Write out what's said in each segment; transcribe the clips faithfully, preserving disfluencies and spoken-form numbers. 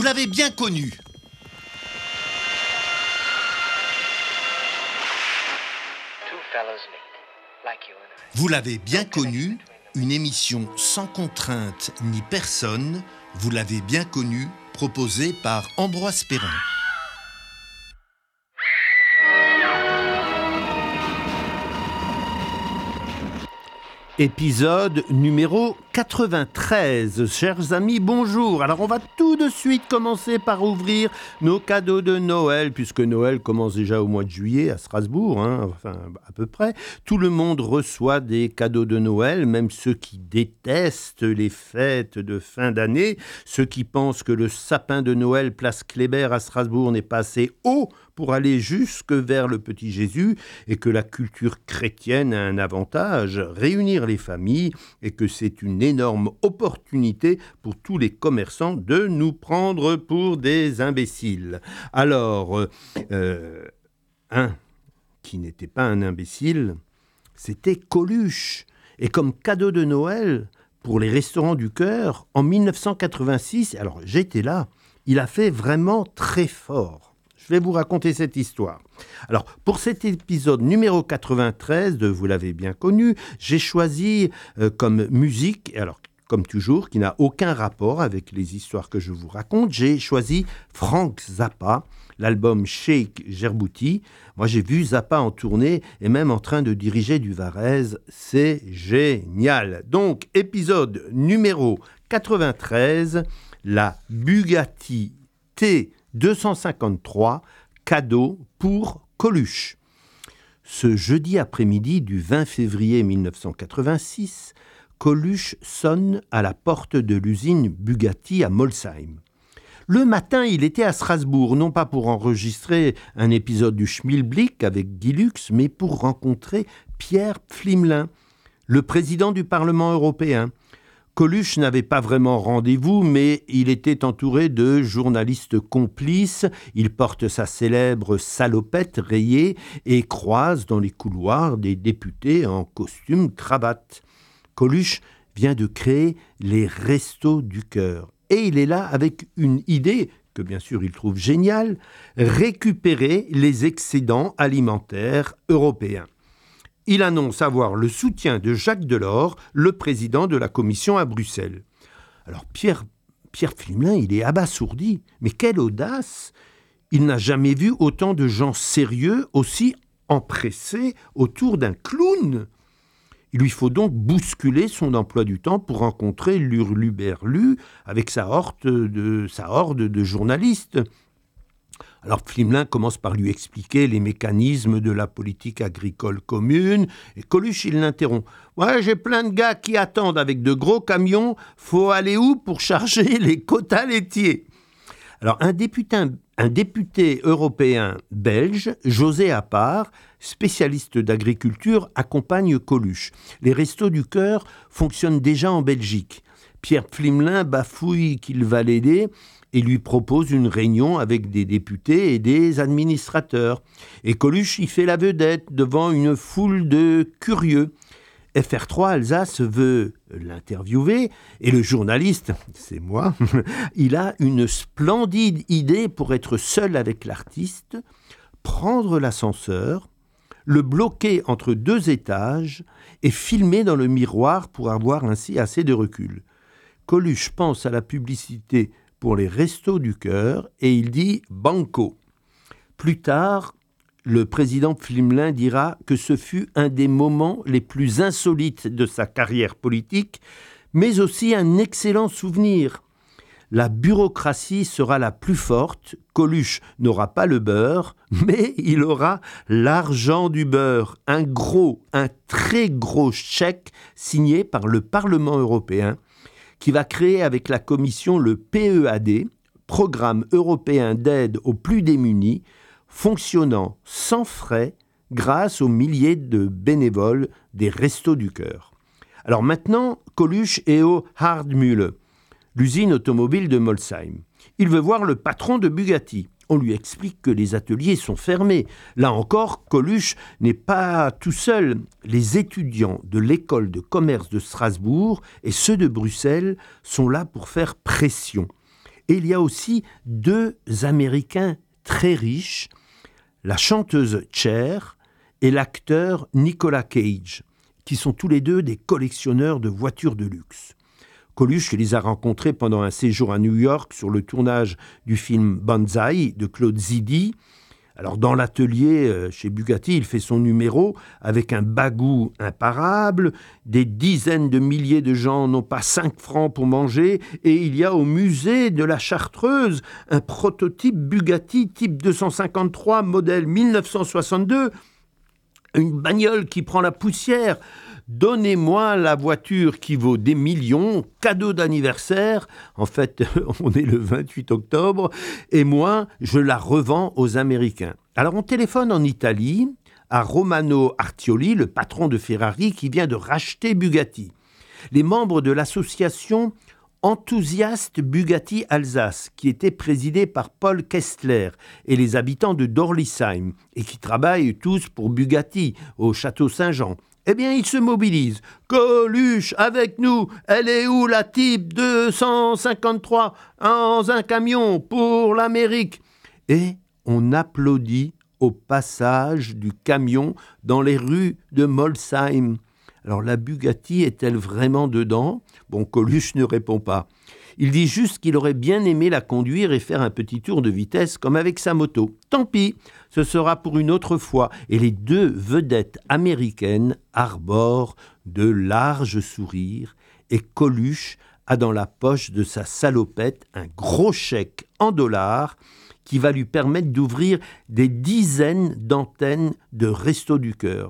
l'avez bien connu. Vous l'avez bien connu, une émission sans contrainte ni personne, vous l'avez bien connu, proposée par Ambroise Perrin. Épisode numéro quatre-vingt-treize. Chers amis, bonjour. Alors on va tout de suite commencer par ouvrir nos cadeaux de Noël, puisque Noël commence déjà au mois de juillet à Strasbourg, hein, enfin à peu près. Tout le monde reçoit des cadeaux de Noël, même ceux qui détestent les fêtes de fin d'année, ceux qui pensent que le sapin de Noël place Kléber à Strasbourg n'est pas assez haut pour aller jusque vers le petit Jésus, et que la culture chrétienne a un avantage, réunir les familles, et que c'est une énorme opportunité pour tous les commerçants de nous prendre pour des imbéciles. Alors, euh, un qui n'était pas un imbécile, c'était Coluche. Et comme cadeau de Noël, pour les restaurants du cœur, en dix-neuf cent quatre-vingt-six, alors j'étais là, il a fait vraiment très fort. Je vais vous raconter cette histoire. Alors, pour cet épisode numéro quatre-vingt-treize de Vous l'avez bien connu, j'ai choisi euh, comme musique, alors comme toujours, qui n'a aucun rapport avec les histoires que je vous raconte, j'ai choisi Frank Zappa, l'album Cheikh Djerbouti. Moi, j'ai vu Zappa en tournée et même en train de diriger du Varèse. C'est génial. Donc, épisode numéro quatre-vingt-treize, la Bugatti T deux cent cinquante-trois, cadeau pour Coluche. Ce jeudi après-midi du vingt février dix-neuf cent quatre-vingt-six, Coluche sonne à la porte de l'usine Bugatti à Molsheim. Le matin, il était à Strasbourg, non pas pour enregistrer un épisode du Schmilblick avec Guy Lux, mais pour rencontrer Pierre Pflimlin, le président du Parlement européen. Coluche n'avait pas vraiment rendez-vous, mais il était entouré de journalistes complices. Il porte sa célèbre salopette rayée et croise dans les couloirs des députés en costume cravate. Coluche vient de créer les Restos du Cœur. Et il est là avec une idée, que bien sûr il trouve géniale, récupérer les excédents alimentaires européens. Il annonce avoir le soutien de Jacques Delors, le président de la Commission à Bruxelles. Alors Pierre, Pierre Pflimlin, il est abasourdi. Mais quelle audace! Il n'a jamais vu autant de gens sérieux, aussi empressés autour d'un clown. Il lui faut donc bousculer son emploi du temps pour rencontrer l'Hurluberlu avec sa horde de, sa horde de journalistes. Alors Pflimlin commence par lui expliquer les mécanismes de la politique agricole commune, et Coluche, il l'interrompt. « Ouais, j'ai plein de gars qui attendent avec de gros camions, faut aller où pour charger les quotas laitiers ?» Alors un député, un député européen belge, José Appart, spécialiste d'agriculture, accompagne Coluche. Les Restos du Cœur fonctionnent déjà en Belgique. Pierre Pflimlin bafouille qu'il va l'aider et lui propose une réunion avec des députés et des administrateurs. Et Coluche y fait la vedette devant une foule de curieux. F R trois Alsace veut l'interviewer et le journaliste, c'est moi, il a une splendide idée pour être seul avec l'artiste, prendre l'ascenseur, le bloquer entre deux étages et filmer dans le miroir pour avoir ainsi assez de recul. Coluche pense à la publicité pour les Restos du Cœur et il dit « banco ». Plus tard, le président Pflimlin dira que ce fut un des moments les plus insolites de sa carrière politique, mais aussi un excellent souvenir. La bureaucratie sera la plus forte, Coluche n'aura pas le beurre, mais il aura l'argent du beurre, un gros, un très gros chèque signé par le Parlement européen, qui va créer avec la Commission le P E A D, Programme européen d'aide aux plus démunis, fonctionnant sans frais grâce aux milliers de bénévoles des Restos du Cœur. Alors maintenant, Coluche est au Hardmühle, l'usine automobile de Molsheim. Il veut voir le patron de Bugatti. On lui explique que les ateliers sont fermés. Là encore, Coluche n'est pas tout seul. Les étudiants de l'école de commerce de Strasbourg et ceux de Bruxelles sont là pour faire pression. Et il y a aussi deux Américains très riches, la chanteuse Cher et l'acteur Nicolas Cage, qui sont tous les deux des collectionneurs de voitures de luxe. Coluche les a rencontrés pendant un séjour à New York sur le tournage du film Banzai de Claude Zidi. Alors dans l'atelier euh, chez Bugatti, il fait son numéro avec un bagou imparable, des dizaines de milliers de gens n'ont pas cinq francs pour manger, et il y a au musée de la Chartreuse un prototype Bugatti type deux cent cinquante-trois modèle mille neuf cent soixante-deux, une bagnole qui prend la poussière. Donnez-moi la voiture qui vaut des millions, cadeau d'anniversaire. En fait, on est le vingt-huit octobre, et moi, je la revends aux Américains. Alors, on téléphone en Italie à Romano Artioli, le patron de Ferrari, qui vient de racheter Bugatti. Les membres de l'association Enthousiastes Bugatti Alsace, qui était présidée par Paul Kessler, et les habitants de Dorlisheim, et qui travaillent tous pour Bugatti au Château Saint-Jean. Eh bien, ils se mobilisent. Coluche, avec nous, elle est où la type deux cent cinquante-trois dans un camion pour l'Amérique? Et on applaudit au passage du camion dans les rues de Molsheim. Alors, la Bugatti est-elle vraiment dedans? Bon, Coluche ne répond pas. Il dit juste qu'il aurait bien aimé la conduire et faire un petit tour de vitesse comme avec sa moto. Tant pis, ce sera pour une autre fois. Et les deux vedettes américaines arborent de larges sourires et Coluche a dans la poche de sa salopette un gros chèque en dollars qui va lui permettre d'ouvrir des dizaines d'antennes de Restos du Cœur.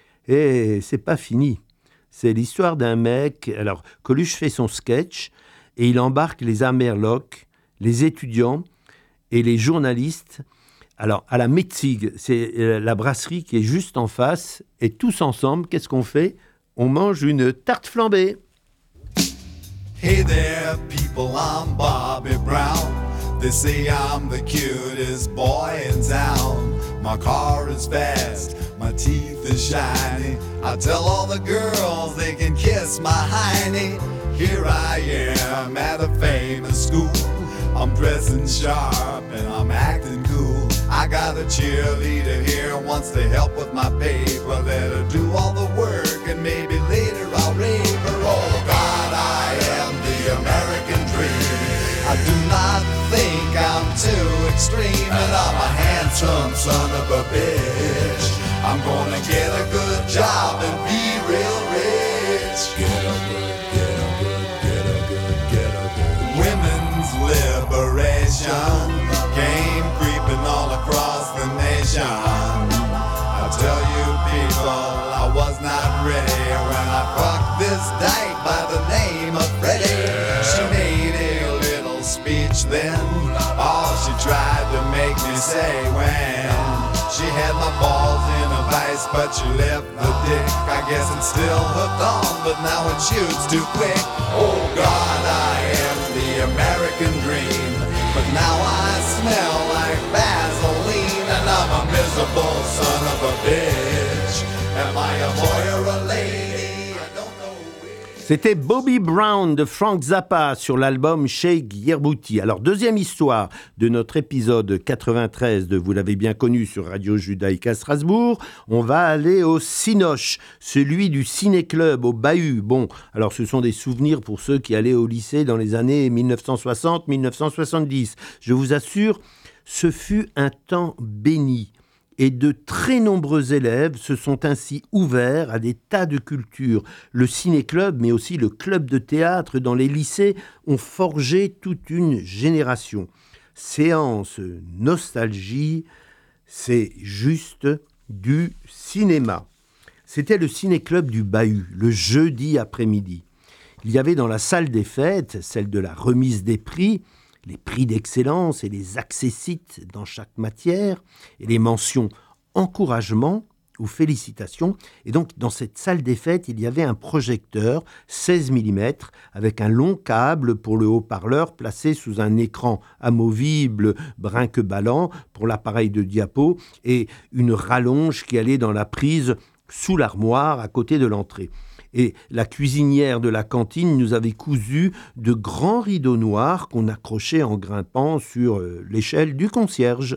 Et c'est pas fini. C'est l'histoire d'un mec. Alors, Coluche fait son sketch et il embarque les Amerlocs, les étudiants et les journalistes. Alors, à la Metzig, c'est la brasserie qui est juste en face. Et tous ensemble, qu'est-ce qu'on fait? On mange une tarte flambée. Hey there, people, I'm Bobby Brown. They say I'm the cutest boy in town. My car is fast, my teeth are shiny. I tell all the girls they can kiss my hiney. Here I am at a famous school. I'm dressing sharp and I'm acting cool. I got a cheerleader here who wants to help with my paper. Let her do all the work and maybe later I'll rape her. Oh God, I am the American dream. I do not think I'm too extreme, and I'm a handsome son of a bitch. I'm gonna get a good job and be real rich. Get a good, get a good, get a good, get a good. Women's liberation came creeping all across the nation. I tell you people, I was not ready when I fucked this dyke by the name of Freddie. She made a little speech then, all she tried to make me say when she had my balls in a vice, but she left the dick. I guess it's still hooked on, but now it shoots too quick. Oh God, I am the American dream, but now I smell like Vaseline, and I'm a miserable son of a bitch. Am I a boy or a lady? I don't know which. C'était Bobby Brown de Frank Zappa sur l'album Shake Yerbouti. Alors, deuxième histoire de notre épisode quatre-vingt-treize de Vous l'avez bien connu sur Radio Judaïka Strasbourg. On va aller au Cinoche, celui du Ciné-Club au Bahut. Bon, alors ce sont des souvenirs pour ceux qui allaient au lycée dans les années mille neuf cent soixante mille neuf cent soixante-dix. Je vous assure, ce fut un temps béni. Et de très nombreux élèves se sont ainsi ouverts à des tas de cultures. Le ciné-club, mais aussi le club de théâtre dans les lycées, ont forgé toute une génération. Séance nostalgie, c'est juste du cinéma. C'était le ciné-club du Bahut, le jeudi après-midi. Il y avait dans la salle des fêtes, celle de la remise des prix, les prix d'excellence et les accessites dans chaque matière, et les mentions encouragement ou félicitations. Et donc, dans cette salle des fêtes, il y avait un projecteur seize millimètres avec un long câble pour le haut-parleur placé sous un écran amovible brinque-ballant pour l'appareil de diapo et une rallonge qui allait dans la prise sous l'armoire à côté de l'entrée. Et la cuisinière de la cantine nous avait cousu de grands rideaux noirs qu'on accrochait en grimpant sur euh, l'échelle du concierge.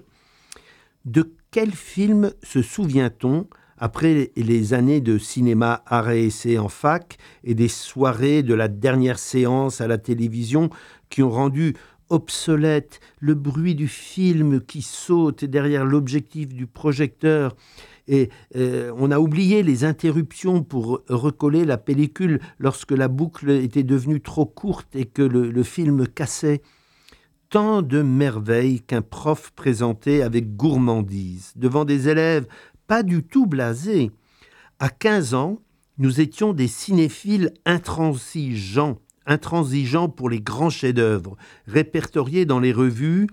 De quel film se souvient-on après les années de cinéma art et essai en fac et des soirées de la dernière séance à la télévision qui ont rendu obsolète le bruit du film qui saute derrière l'objectif du projecteur et euh, on a oublié les interruptions pour recoller la pellicule lorsque la boucle était devenue trop courte et que le, le film cassait. Tant de merveilles qu'un prof présentait avec gourmandise devant des élèves pas du tout blasés. À quinze ans, nous étions des cinéphiles intransigeants, intransigeants pour les grands chefs-d'œuvre, répertoriés dans les revues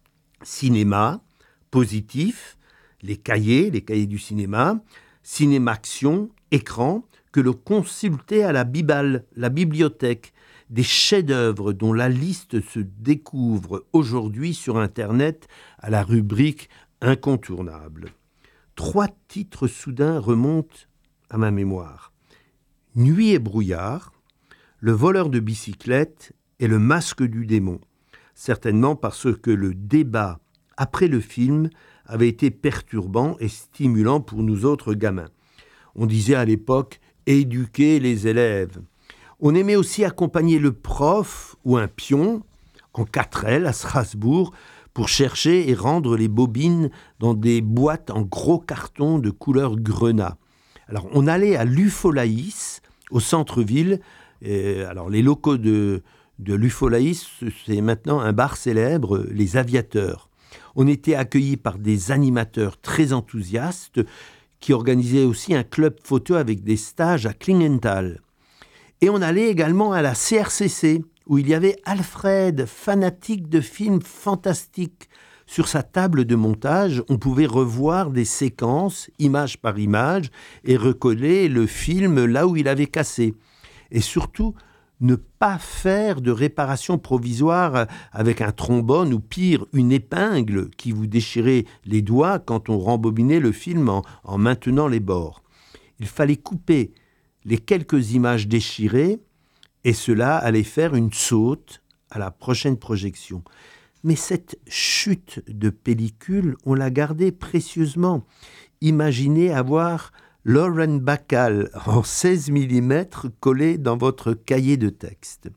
Cinéma, Positif, les cahiers, les cahiers du cinéma, Cinémaction, Écran, que l'on consultait à la Bibale, la bibliothèque, des chefs-d'œuvre dont la liste se découvre aujourd'hui sur Internet à la rubrique incontournable. Trois titres soudains remontent à ma mémoire. Nuit et brouillard, Le voleur de bicyclette et Le masque du démon. Certainement parce que le débat après le film avait été perturbant et stimulant pour nous autres gamins. On disait à l'époque « éduquer les élèves ». On aimait aussi accompagner le prof ou un pion en quatre L à Strasbourg pour chercher et rendre les bobines dans des boîtes en gros carton de couleur grenat. Alors, on allait à l'Ufolaïs, au centre-ville. Et, alors, les locaux de, de l'Ufolaïs, c'est maintenant un bar célèbre, les Aviateurs. On était accueillis par des animateurs très enthousiastes qui organisaient aussi un club photo avec des stages à Klingenthal. Et on allait également à la C R C C, où il y avait Alfred, fanatique de films fantastiques. Sur sa table de montage, on pouvait revoir des séquences, image par image, et recoller le film là où il avait cassé. Et surtout, ne pas faire de réparation provisoire avec un trombone ou pire, une épingle qui vous déchirait les doigts quand on rembobinait le film en, en maintenant les bords. Il fallait couper les quelques images déchirées et cela allait faire une saute à la prochaine projection. Mais cette chute de pellicule, on l'a gardée précieusement. Imaginez avoir Lauren Bacall en seize millimètres collé dans votre cahier de texte.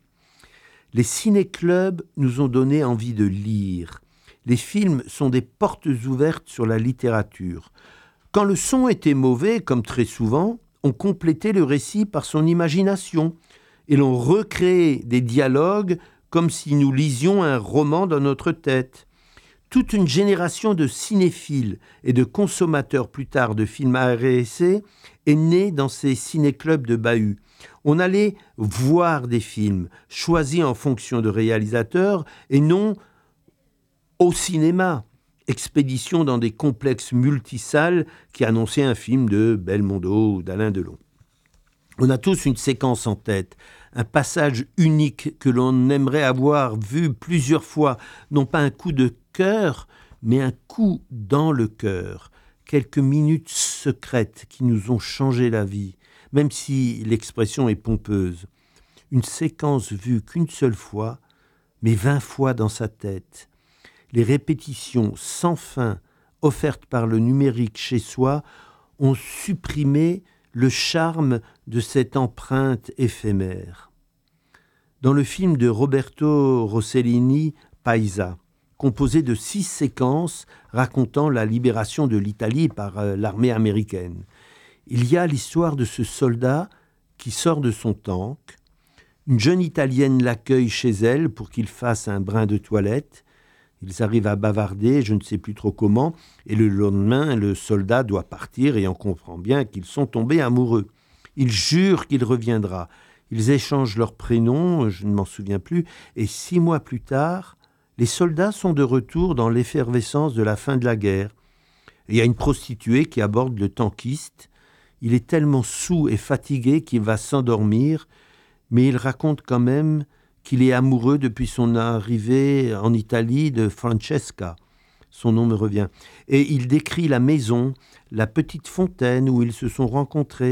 Les ciné-clubs nous ont donné envie de lire. Les films sont des portes ouvertes sur la littérature. Quand le son était mauvais, comme très souvent, on complétait le récit par son imagination et l'on recréait des dialogues comme si nous lisions un roman dans notre tête. Toute une génération de cinéphiles et de consommateurs plus tard de films art et essai est née dans ces ciné-clubs de bahut. On allait voir des films choisis en fonction de réalisateurs et non au cinéma. Expédition dans des complexes multisalles qui annonçaient un film de Belmondo ou d'Alain Delon. On a tous une séquence en tête, un passage unique que l'on aimerait avoir vu plusieurs fois, non pas un coup de cœur, mais un coup dans le cœur, quelques minutes secrètes qui nous ont changé la vie, même si l'expression est pompeuse. Une séquence vue qu'une seule fois, mais vingt fois dans sa tête. Les répétitions sans fin offertes par le numérique chez soi ont supprimé le charme de cette empreinte éphémère. Dans le film de Roberto Rossellini, Paisa, composé de six séquences racontant la libération de l'Italie par euh, l'armée américaine, il y a l'histoire de ce soldat qui sort de son tank. Une jeune Italienne l'accueille chez elle pour qu'il fasse un brin de toilette. Ils arrivent à bavarder, je ne sais plus trop comment, et le lendemain, le soldat doit partir et on comprend bien qu'ils sont tombés amoureux. Il jure qu'il reviendra. Ils échangent leurs prénoms, je ne m'en souviens plus, et six mois plus tard, les soldats sont de retour dans l'effervescence de la fin de la guerre. Il y a une prostituée qui aborde le tankiste. Il est tellement saoul et fatigué qu'il va s'endormir, mais il raconte quand même qu'il est amoureux depuis son arrivée en Italie de Francesca. Son nom me revient. Et il décrit la maison, la petite fontaine où ils se sont rencontrés,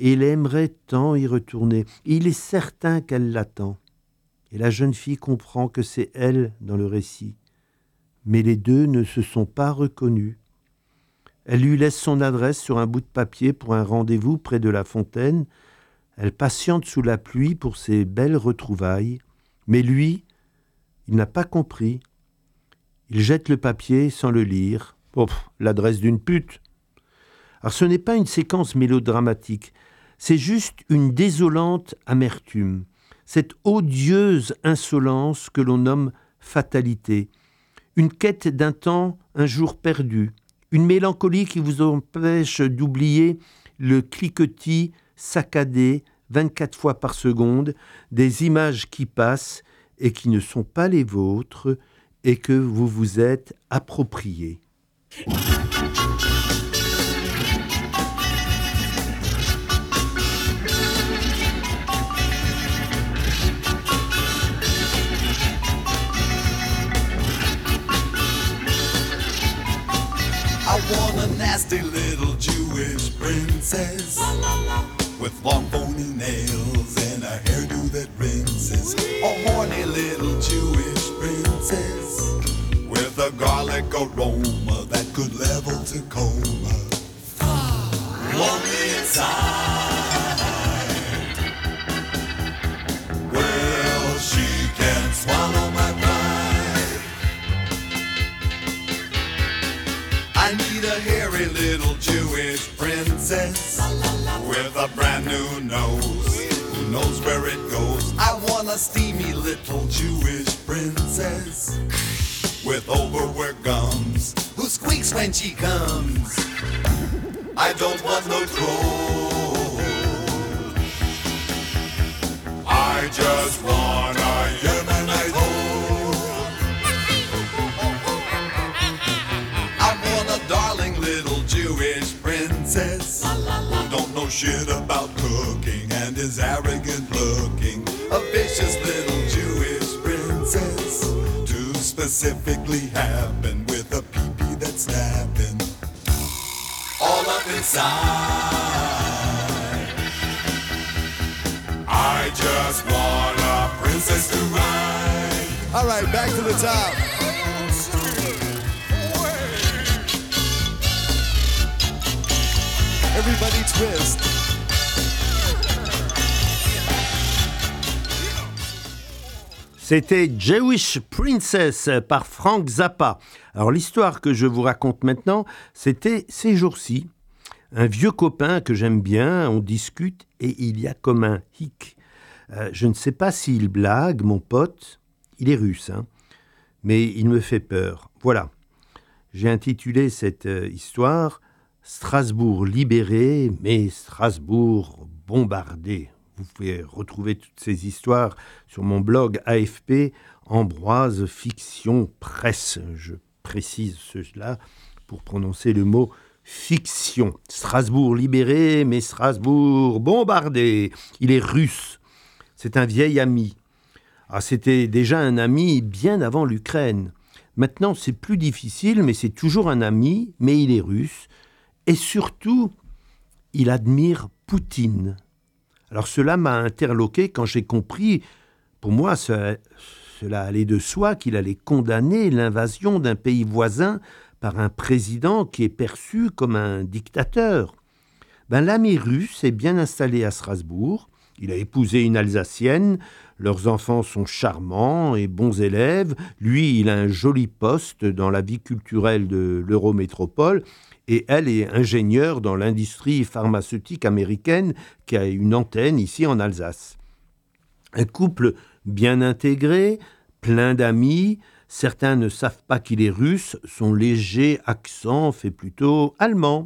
et il aimerait tant y retourner. Et il est certain qu'elle l'attend. Et la jeune fille comprend que c'est elle dans le récit. Mais les deux ne se sont pas reconnus. Elle lui laisse son adresse sur un bout de papier pour un rendez-vous près de la fontaine. Elle patiente sous la pluie pour ces belles retrouvailles. Mais lui, il n'a pas compris. Il jette le papier sans le lire. Oh, l'adresse d'une pute. Alors ce n'est pas une séquence mélodramatique, c'est juste une désolante amertume, cette odieuse insolence que l'on nomme fatalité, une quête d'un temps un jour perdu, une mélancolie qui vous empêche d'oublier le cliquetis saccadé vingt-quatre fois par seconde des images qui passent et qui ne sont pas les vôtres et que vous vous êtes appropriées. I want a nasty little Jewish princess with long bony nails and a hairdo that rinses. A horny little Jewish princess with a garlic aroma that could level Tacoma. Lonely inside. Well, she can swallow my pride. I need a hairy little Jewish princess with a brand new nose who knows where it goes. I want a steamy little Jewish princess with overworked gums who squeaks when she comes. I don't want no troll. I just want a Yemenite hole. I want a darling little Jewish princess who don't know shit about cooking and is arrogant looking. A vicious little Jewish princess to specifically happen with a pee-pee that's snapping all up inside. I just want a princess to ride. All right, back to the top. Everybody twist. C'était Jewish Princess par Frank Zappa. Alors l'histoire que je vous raconte maintenant, c'était ces jours-ci. Un vieux copain que j'aime bien, on discute et il y a comme un hic. Euh, je ne sais pas s'il blague, mon pote. Il est russe, hein, mais il me fait peur. Voilà. J'ai intitulé cette euh, histoire « Strasbourg libéré, mais Strasbourg bombardé ». Vous pouvez retrouver toutes ces histoires sur mon blog A F P, Ambroise Fiction Presse. Je précise cela pour prononcer le mot fiction. Strasbourg libéré, mais Strasbourg bombardé. Il est russe. C'est un vieil ami. Ah, c'était déjà un ami bien avant l'Ukraine. Maintenant, c'est plus difficile, mais c'est toujours un ami, mais il est russe. Et surtout, il admire Poutine. Alors cela m'a interloqué quand j'ai compris, pour moi cela, cela allait de soi qu'il allait condamner l'invasion d'un pays voisin par un président qui est perçu comme un dictateur. Ben, l'ami russe est bien installé à Strasbourg, il a épousé une Alsacienne, leurs enfants sont charmants et bons élèves, lui il a un joli poste dans la vie culturelle de l'Eurométropole, et elle est ingénieure dans l'industrie pharmaceutique américaine qui a une antenne ici en Alsace. Un couple bien intégré, plein d'amis, certains ne savent pas qu'il est russe, son léger accent fait plutôt allemand.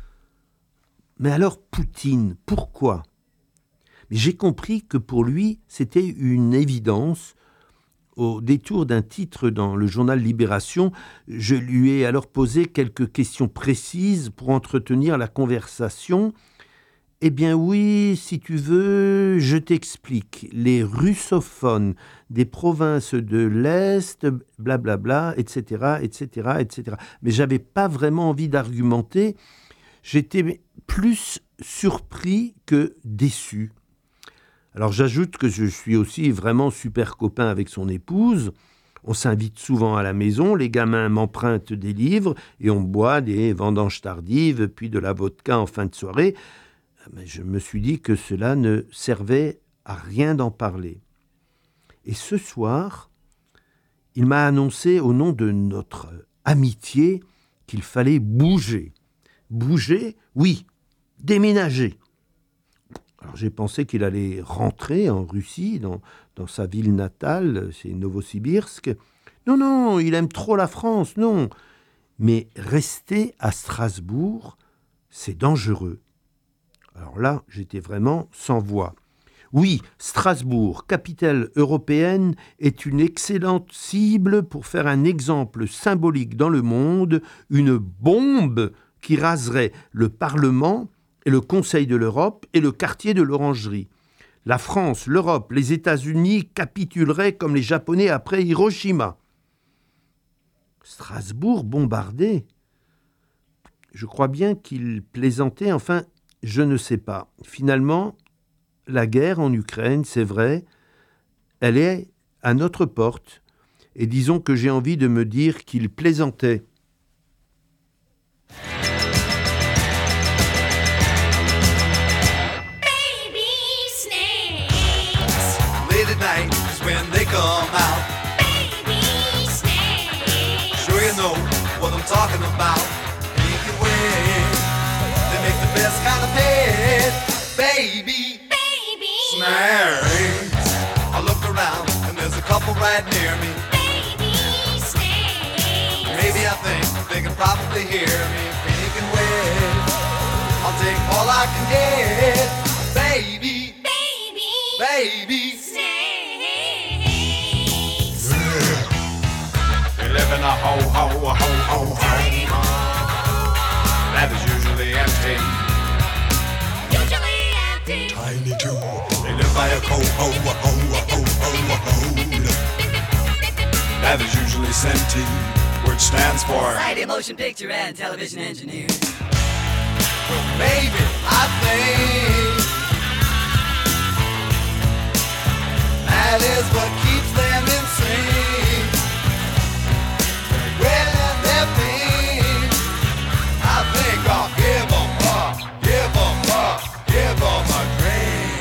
Mais alors Poutine, pourquoi ? Mais j'ai compris que pour lui, c'était une évidence. Au détour d'un titre dans le journal Libération, je lui ai alors posé quelques questions précises pour entretenir la conversation. Eh bien oui, si tu veux, je t'explique. Les russophones des provinces de l'Est, blablabla, et cetera, et cetera, et cetera. Mais j'avais pas vraiment envie d'argumenter. J'étais plus surpris que déçu. Alors j'ajoute que je suis aussi vraiment super copain avec son épouse. On s'invite souvent à la maison, les gamins m'empruntent des livres et on boit des vendanges tardives, puis de la vodka en fin de soirée. Mais je me suis dit que cela ne servait à rien d'en parler. Et ce soir, il m'a annoncé au nom de notre amitié qu'il fallait bouger. Bouger, oui, déménager. Alors j'ai pensé qu'il allait rentrer en Russie, dans, dans sa ville natale, c'est Novosibirsk. Non, non, il aime trop la France, non. Mais rester à Strasbourg, c'est dangereux. Alors là, j'étais vraiment sans voix. Oui, Strasbourg, capitale européenne, est une excellente cible pour faire un exemple symbolique dans le monde, une bombe qui raserait le Parlement et le Conseil de l'Europe et le quartier de l'Orangerie. La France, l'Europe, les États-Unis capituleraient comme les Japonais après Hiroshima. Strasbourg bombardé. Je crois bien qu'il plaisantait, enfin, je ne sais pas. Finalement, la guerre en Ukraine, c'est vrai, elle est à notre porte. Et disons que j'ai envie de me dire qu'il plaisantait. Night is when they come out. Baby snakes. Sure you know what I'm talking about. Pink and red, they make the best kind of bed. Baby, Baby snakes. I look around and there's a couple right near me. Baby snakes. Maybe I think they can probably hear me. Pink and red, I'll take all I can get. Baby, Baby baby. snakes. We live in a ho, ho, ho, ho, ho. That is usually empty. Usually empty. Tiny too. They live by a cold, ho, ho, ho, ho, ho, ho. That is usually SEMTI, which stands for Society of Motion Picture and Television Engineers. Well, maybe I think that is what keeps them in sync. When they're pain, I think I'll give them up, give them up, give them a drink.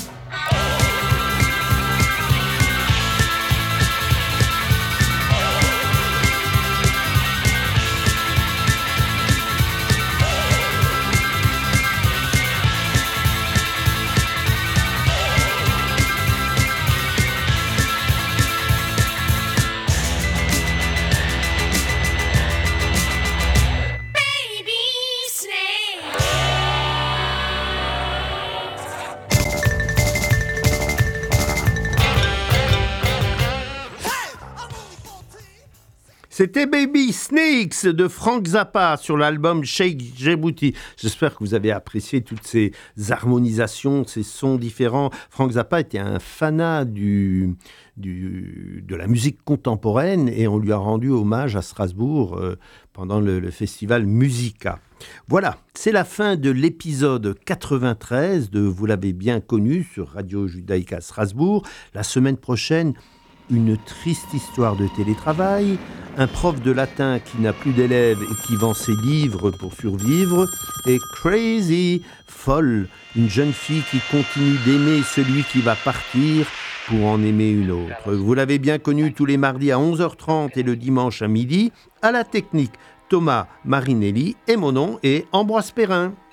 C'était Baby Snakes de Frank Zappa sur l'album Shake Djibouti. J'espère que vous avez apprécié toutes ces harmonisations, ces sons différents. Frank Zappa était un fanat du, du, de la musique contemporaine et on lui a rendu hommage à Strasbourg euh, pendant le, le festival Musica. Voilà, c'est la fin de l'épisode quatre-vingt-treize de Vous l'avez bien connu sur Radio Judaïka Strasbourg. La semaine prochaine, une triste histoire de télétravail, un prof de latin qui n'a plus d'élèves et qui vend ses livres pour survivre, et Crazy, folle, une jeune fille qui continue d'aimer celui qui va partir pour en aimer une autre. Vous l'avez bien connu tous les mardis à onze heures trente et le dimanche à midi, à la technique, Thomas Marinelli et mon nom est Ambroise Perrin.